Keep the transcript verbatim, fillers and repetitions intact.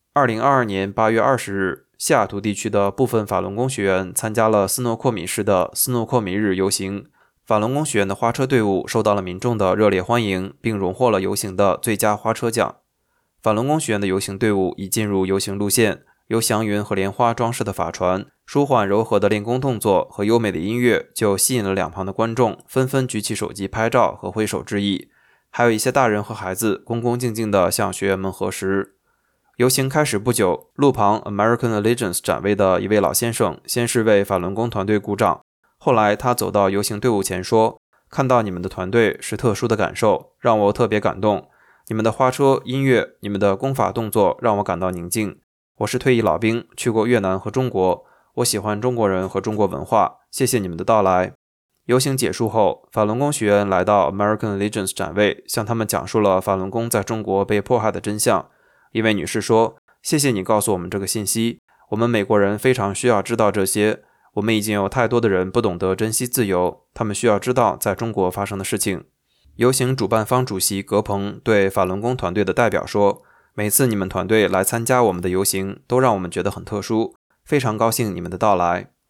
二零二二年八月二十日，西雅图地区的部分法轮功学员参加了斯诺阔米市的斯诺阔米日游行。法轮功学员的花车队伍受到了民众的热烈欢迎，并荣获了游行的最佳花车奖。法轮功学员的游行队伍已进入游行路线，由祥云和莲花装饰的法船、舒缓柔和的练功动作和优美的音乐就吸引了两旁的观众，纷纷举起手机拍照和挥手致意。还有一些大人和孩子恭恭敬敬地向学员们核实。游行开始不久，路旁 American Allegiance 展位的一位老先生先是为法轮功团队鼓掌，后来他走到游行队伍前说：“看到你们的团队是特殊的感受，让我特别感动。你们的花车、音乐，你们的功法动作让我感到宁静。我是退役老兵，去过越南和中国，我喜欢中国人和中国文化，谢谢你们的到来。”游行结束后，法轮功学员来到 American Allegiance 展位，向他们讲述了法轮功在中国被迫害的真相。一位女士说：“谢谢你告诉我们这个信息，我们美国人非常需要知道这些。我们已经有太多的人不懂得珍惜自由，他们需要知道在中国发生的事情。”游行主办方主席葛鹏对法轮功团队的代表说：“每次你们团队来参加我们的游行，都让我们觉得很特殊，非常高兴你们的到来。”